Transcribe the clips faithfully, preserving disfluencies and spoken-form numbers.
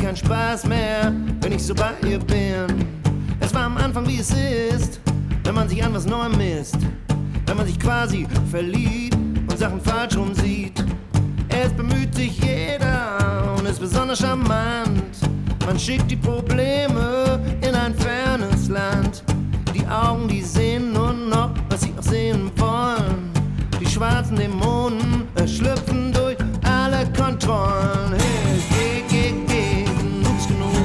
keinen Spaß mehr, wenn ich so bei ihr bin. Es war am Anfang wie es ist, wenn man sich an was Neuem misst, wenn man sich quasi verliebt und Sachen falsch rum sieht. Es bemüht sich jeder und ist besonders charmant. Man schickt die Probleme in ein fernes Land. Die Augen, die sehen nur noch, was sie auch sehen wollen. Die schwarzen Dämonen schlüpfen durch alle Kontrollen. Hey, geh, geh, geh, genug's genug.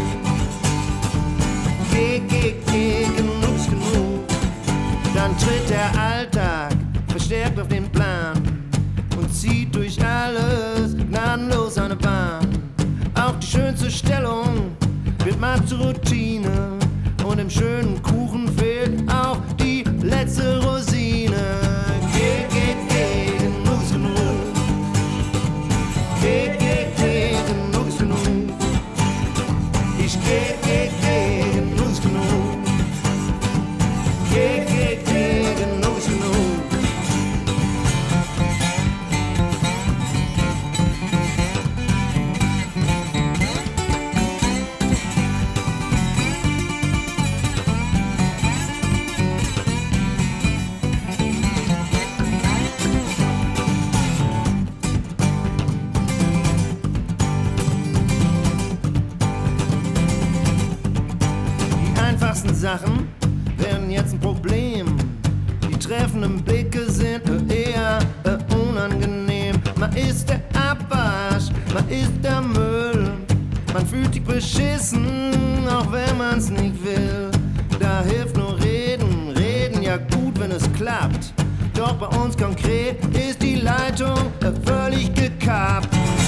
Geh, geh, geh, genug's genug. Dann tritt der Alltag verstärkt auf den Plan und zieht durch alles gnadenlos eine Bahn. Auch die schönste Stellung wird mal zur Routine und im schönen Kuchen fehlt auch die letzte Rosine. Geh, geh, geh, genug's genug. Geh, geh, geh, genug's genug. Ich geh, geh, geh, genug's genug. Geh, geh, geh, genug's genug. Sachen werden jetzt ein Problem. Die treffenden Blicke sind eher äh, unangenehm. Man ist der Abwasch, man ist der Müll. Man fühlt sich beschissen, auch wenn man's nicht will. Da hilft nur reden, reden ja gut, wenn es klappt. Doch bei uns konkret ist die Leitung äh, völlig gekappt.